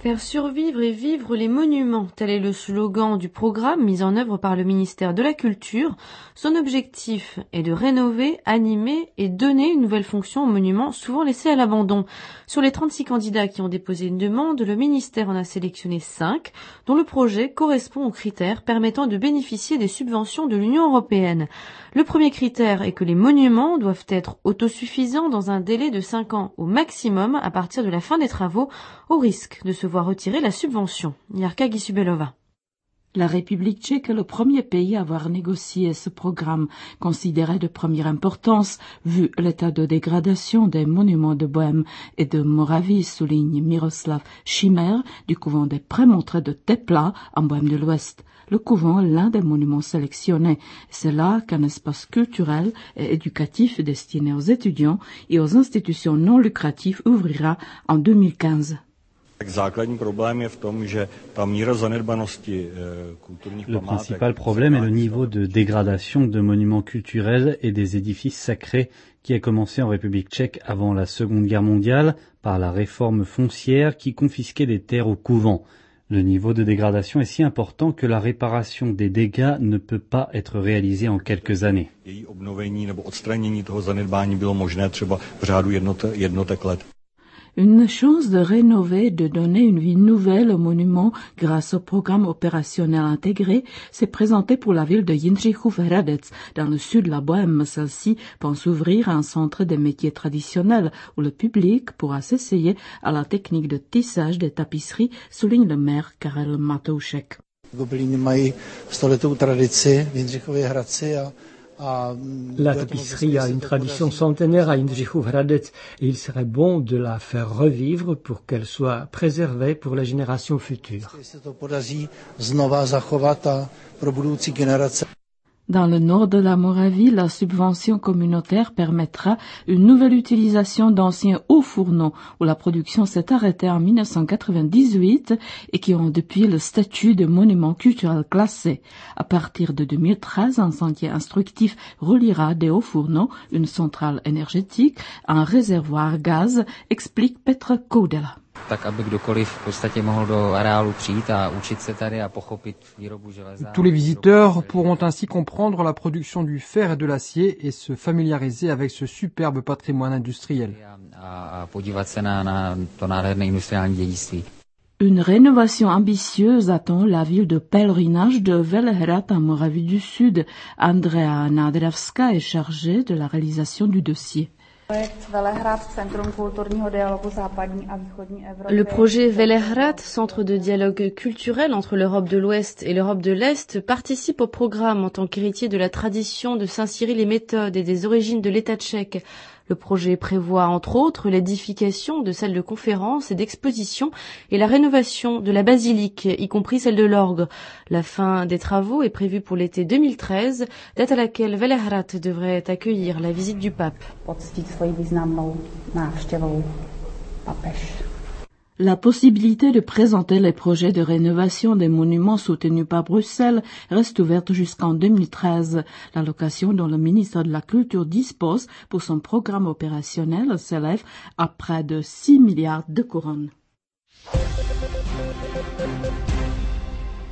Faire survivre et vivre les monuments, tel est le slogan du programme mis en œuvre par le ministère de la Culture. Son objectif est de rénover, animer et donner une nouvelle fonction aux monuments souvent laissés à l'abandon. Sur les 36 candidats qui ont déposé une demande, le ministère en a sélectionné 5, dont le projet correspond aux critères permettant de bénéficier des subventions de l'Union européenne. Le premier critère est que les monuments doivent être autosuffisants dans un délai de 5 ans au maximum à partir de la fin des travaux, au risque de se voir retirer la subvention. Jarka Gisubelova. La République tchèque est le premier pays à avoir négocié ce programme, considéré de première importance, vu l'état de dégradation des monuments de Bohême et de Moravie, souligne Miroslav Šimer du couvent des Prémontrés de Tepla, en Bohême de l'Ouest. Le couvent est l'un des monuments sélectionnés. C'est là qu'un espace culturel et éducatif destiné aux étudiants et aux institutions non lucratives ouvrira en 2015. Le principal problème est le niveau de dégradation de monuments culturels et des édifices sacrés qui a commencé en République tchèque avant la Seconde Guerre mondiale par la réforme foncière qui confisquait des terres aux couvents. Le niveau de dégradation est si important que la réparation des dégâts ne peut pas être réalisée en quelques années. Une chance de rénover, de donner une vie nouvelle au monument grâce au programme opérationnel intégré s'est présentée pour la ville de Jindřichův Hradec, dans le sud de la Bohême. Celle-ci pense ouvrir un centre des métiers traditionnels où le public pourra s'essayer à la technique de tissage des tapisseries, souligne le maire Karel Matoušek. La tapisserie a une tradition centenaire à Jindřichův Hradec et il serait bon de la faire revivre pour qu'elle soit préservée pour les générations futures. Dans le nord de la Moravie, la subvention communautaire permettra une nouvelle utilisation d'anciens hauts fourneaux où la production s'est arrêtée en 1998 et qui ont depuis le statut de monument culturel classé. À partir de 2013, un sentier instructif reliera des hauts fourneaux, une centrale énergétique, un réservoir gaz, explique Petr Koudela. Tous les visiteurs pourront ainsi comprendre la production du fer et de l'acier et se familiariser avec ce superbe patrimoine industriel. Une rénovation ambitieuse attend la ville de pèlerinage de Velehrad en Moravie du Sud. Andrea Nadravska est chargée de la réalisation du dossier. Le projet Velehrad, centre de dialogue culturel entre l'Europe de l'Ouest et l'Europe de l'Est, participe au programme en tant qu'héritier de la tradition de s'inspirer les méthodes et des origines de l'État tchèque. Le projet prévoit entre autres l'édification de salles de conférences et d'expositions et la rénovation de la basilique, y compris celle de l'orgue. La fin des travaux est prévue pour l'été 2013, date à laquelle Velehrad devrait accueillir la visite du pape. La possibilité de présenter les projets de rénovation des monuments soutenus par Bruxelles reste ouverte jusqu'en 2013. L'allocation dont le ministre de la Culture dispose pour son programme opérationnel s'élève à près de 6 milliards de couronnes.